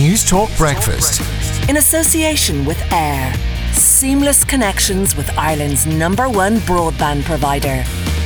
News Talk Breakfast. In association with AIR. Seamless connections with Ireland's #1 broadband provider.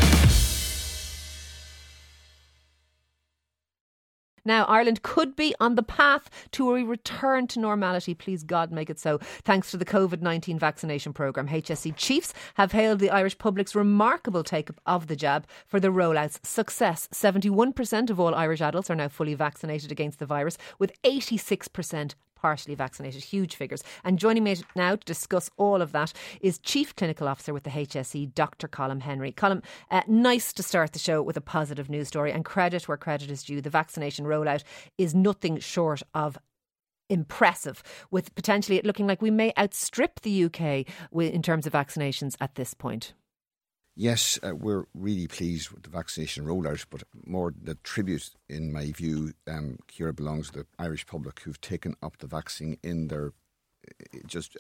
Now, Ireland could be on the path to a return to normality. Please God, make it so. Thanks to the COVID-19 vaccination programme. HSE chiefs have hailed the Irish public's remarkable take-up of the jab for the rollout's success. 71% of all Irish adults are now fully vaccinated against the virus, with 86% partially vaccinated. Huge figures. And joining me now to discuss all of that is Chief Clinical Officer with the HSE, Dr. Colm Henry. Colm, nice to start the show with a positive news story, and credit where credit is due. The vaccination rollout is nothing short of impressive, with potentially it looking like we may outstrip the UK in terms of vaccinations at this point. Yes, we're really pleased with the vaccination rollout, but more the tribute, in my view, Ciara, belongs to the Irish public who've taken up the vaccine in their to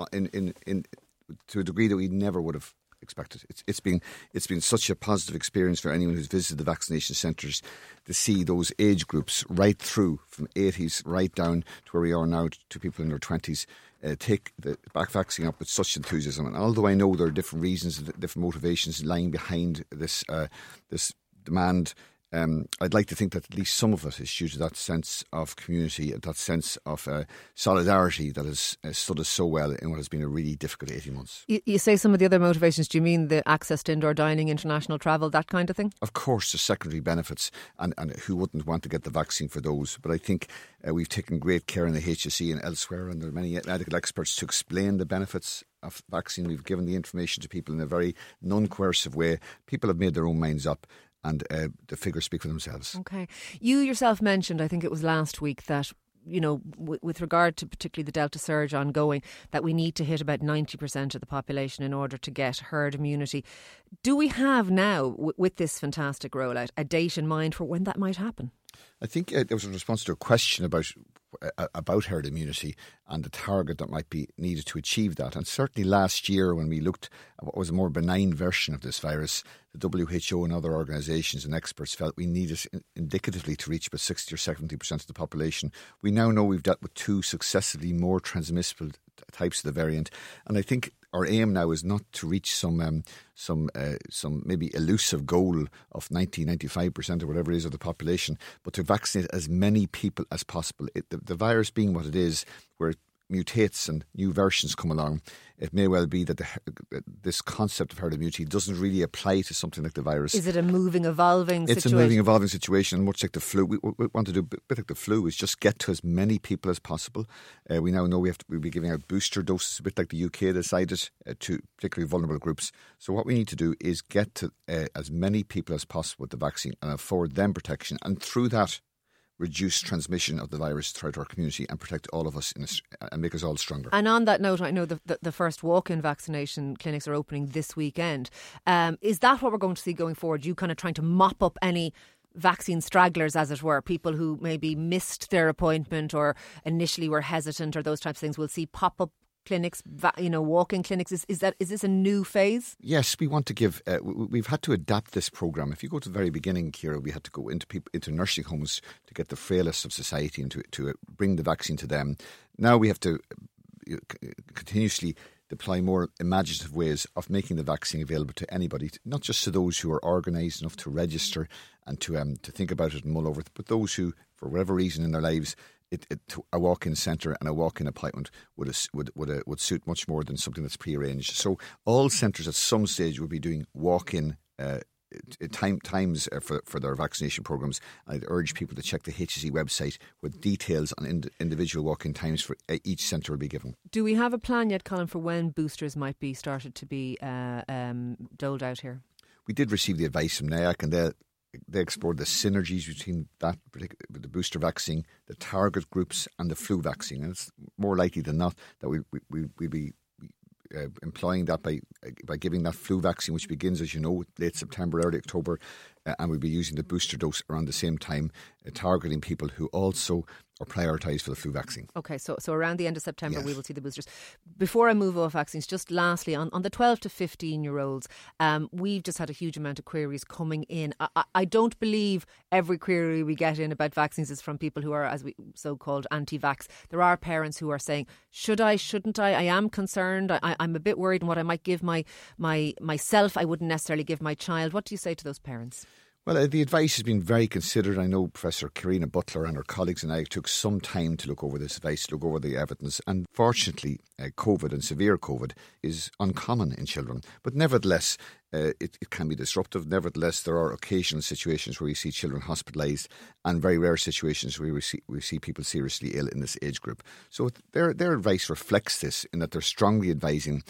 a degree that we never would have expected. It's been such a positive experience for anyone who's visited the vaccination centres to see those age groups right through from 80s right down to where we are now to people in their 20s. Take the vaccine up with such enthusiasm. And although I know there are different reasons, different motivations lying behind this demand, I'd like to think that at least some of it is due to that sense of community, that sense of solidarity that has stood us so well in what has been a really difficult 18 months. You say some of the other motivations. Do you mean the access to indoor dining, international travel, that kind of thing? Of course, the secondary benefits, and who wouldn't want to get the vaccine for those? But I think we've taken great care in the HSE and elsewhere, and there are many medical experts to explain the benefits of vaccine. We've given the information to people in a very non-coercive way. People have made their own minds up, and the figures speak for themselves. Okay. You yourself mentioned, I think it was last week, that, you know, with regard to particularly the Delta surge ongoing, that we need to hit about 90% of the population in order to get herd immunity. Do we have now, with this fantastic rollout, a date in mind for when that might happen? I think there was a response to a question about herd immunity and the target that might be needed to achieve that. And certainly last year, when we looked at what was a more benign version of this virus, the WHO and other organisations and experts felt we needed indicatively to reach about 60 or 70% of the population. We now know we've dealt with two successively more transmissible types of the variant, and I think our aim now is not to reach some maybe elusive goal of 90-95% or whatever it is of the population, but to vaccinate as many people as possible. The virus being what it is, where it mutates and new versions come along, it may well be that this concept of herd immunity doesn't really apply to something like the virus. Is it a moving, evolving situation? It's a moving, evolving situation, much like the flu. We want to do a bit like the flu, is just get to as many people as possible. We now know we'll be giving out booster doses, a bit like the UK decided, to particularly vulnerable groups. So what we need to do is get to as many people as possible with the vaccine and afford them protection, and through that reduce transmission of the virus throughout our community and protect all of us and make us all stronger. And on that note, I know the first walk-in vaccination clinics are opening this weekend. Is that what we're going to see going forward? You kind of trying to mop up any vaccine stragglers, as it were, people who maybe missed their appointment or initially were hesitant, or those types of things? We'll see pop-up clinics, walk-in clinics. Is this a new phase? Yes, we want to give. We've had to adapt this programme. If you go to the very beginning, Ciara, we had to go into nursing homes to get the frailest of society and to bring the vaccine to them. Now we have to continuously deploy more imaginative ways of making the vaccine available to anybody, not just to those who are organised enough to register and to think about it and mull over it, but those who, for whatever reason in their lives, a walk-in centre and a walk-in appointment would suit much more than something that's pre-arranged. So all centres at some stage will be doing walk-in times for their vaccination programmes. I'd urge people to check the HSE website with details on individual walk-in times for each centre will be given. Do we have a plan yet, Colm, for when boosters might be started to be doled out here? We did receive the advice from NIAC, and they explored the synergies between that the booster vaccine, the target groups and the flu vaccine. And it's more likely than not that we'll be employing that by by giving that flu vaccine, which begins, as you know, late September, early October, and we'll be using the booster dose around the same time, targeting people who also are prioritised for the flu vaccine. Okay, so around the end of September, Yes. we will see the boosters. Before I move off vaccines, just lastly, on the 12 to 15-year-olds, we've just had a huge amount of queries coming in. I don't believe every query we get in about vaccines is from people who are, as we so-called, anti-vax. There are parents who are saying, should I, shouldn't I? I am concerned. I'm a bit worried in what I might give myself. I wouldn't necessarily give my child. What do you say to those parents? Well, the advice has been very considered. I know Professor Karina Butler and her colleagues and I took some time to look over this advice, look over the evidence. And fortunately, COVID and severe COVID is uncommon in children. But nevertheless, it can be disruptive. Nevertheless, there are occasional situations where we see children hospitalised and very rare situations where we see people seriously ill in this age group. So their advice reflects this in that they're strongly advising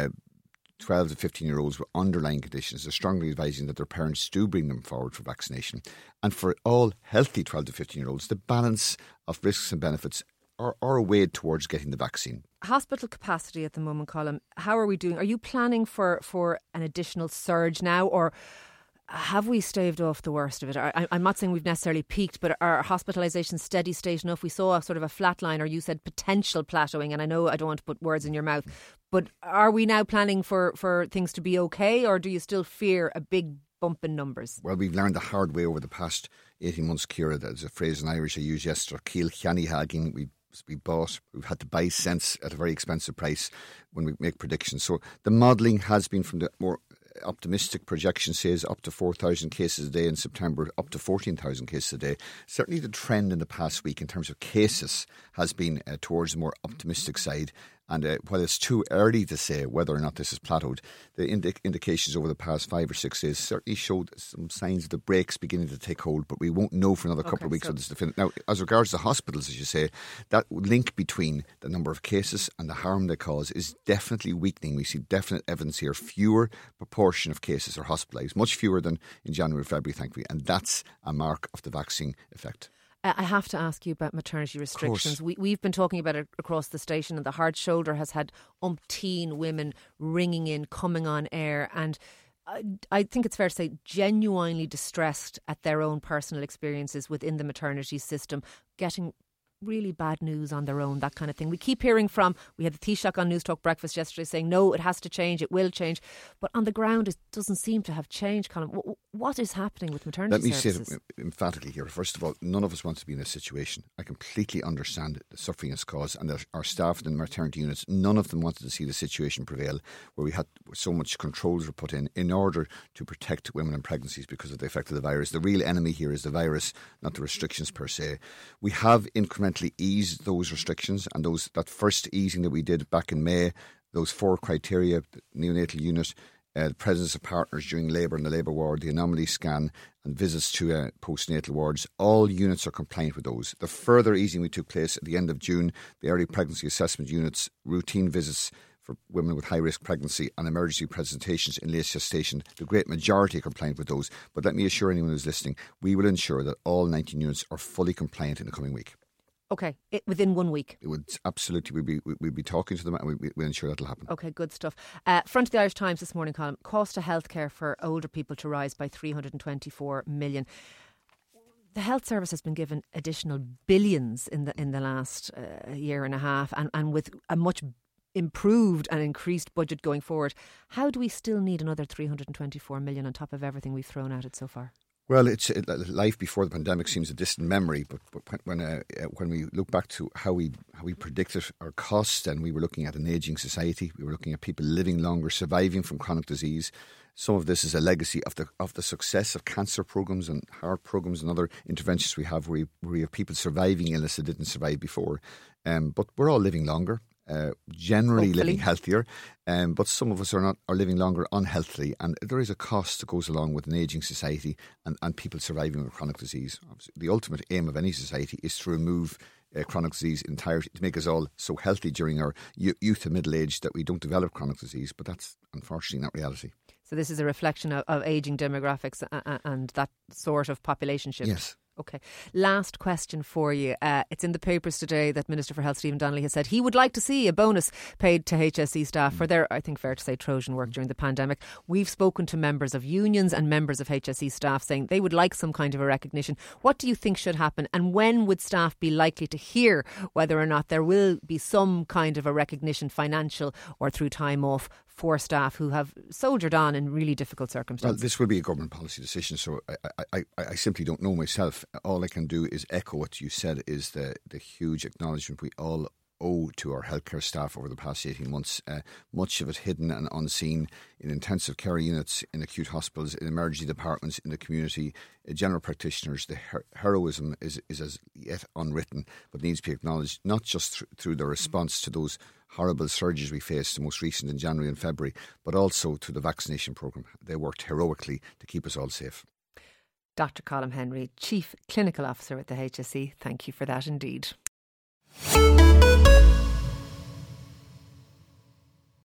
12 to 15-year-olds with underlying conditions. They're strongly advising that their parents do bring them forward for vaccination. And for all healthy 12 to 15-year-olds, the balance of risks and benefits are weighed towards getting the vaccine. Hospital capacity at the moment, Colin, how are we doing? Are you planning for an additional surge now, or have we staved off the worst of it? I'm not saying we've necessarily peaked, but are hospitalisations steady state enough? We saw a sort of a flat line, or you said potential plateauing, and I know I don't want to put words in your mouth, but are we now planning for things to be okay, or do you still fear a big bump in numbers? Well, we've learned the hard way over the past 18 months, Ciara. There's a phrase in Irish I used yesterday, Kiel Chiani Hagin. We've had to buy sense at a very expensive price when we make predictions. So the modelling has been from the more optimistic projection says up to 4,000 cases a day in September, up to 14,000 cases a day. Certainly the trend in the past week in terms of cases has been towards the more optimistic side. And while it's too early to say whether or not this has plateaued, the indications over the past 5 or 6 days certainly showed some signs of the brakes beginning to take hold, but we won't know for another couple of weeks. Now, as regards to hospitals, as you say, that link between the number of cases and the harm they cause is definitely weakening. We see definite evidence here. Fewer proportion of cases are hospitalised, much fewer than in January, February, thankfully, and that's a mark of the vaccine effect. I have to ask you about maternity restrictions. We've been talking about it across the station, and the Hard Shoulder has had umpteen women ringing in, coming on air, and I think it's fair to say genuinely distressed at their own personal experiences within the maternity system, getting really bad news on their own, that kind of thing. We keep hearing we had the Taoiseach on News Talk Breakfast yesterday saying, no, it has to change, it will change. But on the ground, it doesn't seem to have changed, Colin. What is happening with maternity services? Let me say it emphatically here. First of all, none of us want to be in this situation. I completely understand the suffering it's caused, and that our staff in the maternity units, none of them wanted to see the situation prevail where we had so much controls were put in order to protect women in pregnancies because of the effect of the virus. The real enemy here is the virus, not the restrictions per se. We have incrementally eased those restrictions, and that first easing that we did back in May, those 4 criteria, the neonatal unit, the presence of partners during labour in the labour ward, the anomaly scan and visits to postnatal wards, all units are compliant with those. The further easing we took place at the end of June, the early pregnancy assessment units, routine visits for women with high-risk pregnancy and emergency presentations in late gestation, the great majority are compliant with those. But let me assure anyone who's listening, we will ensure that all 19 units are fully compliant in the coming week. Okay, within 1 week. It would absolutely, we'll be talking to them and we'll ensure that'll happen. Okay, good stuff. Front of the Irish Times this morning, Colin, cost of healthcare for older people to rise by 324 million. The health service has been given additional billions in the last year and a half, and with a much improved and increased budget going forward. How do we still need another 324 million on top of everything we've thrown at it so far? Well, life before the pandemic seems a distant memory, but when we look back to how we predicted our costs, and we were looking at an ageing society, we were looking at people living longer, surviving from chronic disease. Some of this is a legacy of the success of cancer programs and heart programs and other interventions we have, where we have people surviving illness that didn't survive before. But we're all living longer. Generally Hopefully. living healthier, but some of us are living longer unhealthily, and there is a cost that goes along with an ageing society and people surviving with chronic disease. Obviously, the ultimate aim of any society is to remove chronic disease entirely, to make us all so healthy during our youth and middle age that we don't develop chronic disease, but that's unfortunately not reality. So this is a reflection of ageing demographics and that sort of population shift? Yes. Okay. Last question for you. It's in the papers today that Minister for Health Stephen Donnelly has said he would like to see a bonus paid to HSE staff for their, I think fair to say, Trojan work during the pandemic. We've spoken to members of unions and members of HSE staff saying they would like some kind of a recognition. What do you think should happen, and when would staff be likely to hear whether or not there will be some kind of a recognition, financial or through time off, for staff who have soldiered on in really difficult circumstances? Well, this will be a government policy decision, so I simply don't know myself. All I can do is echo what you said, is the huge acknowledgement we all owe to our healthcare staff over the past 18 months. Much of it hidden and unseen in intensive care units, in acute hospitals, in emergency departments, in the community, general practitioners. The heroism is as yet unwritten, but needs to be acknowledged, not just through the response to those horrible surges we faced, the most recent in January and February, but also to the vaccination programme. They worked heroically to keep us all safe. Dr. Colm Henry, Chief Clinical Officer at the HSE, thank you for that indeed.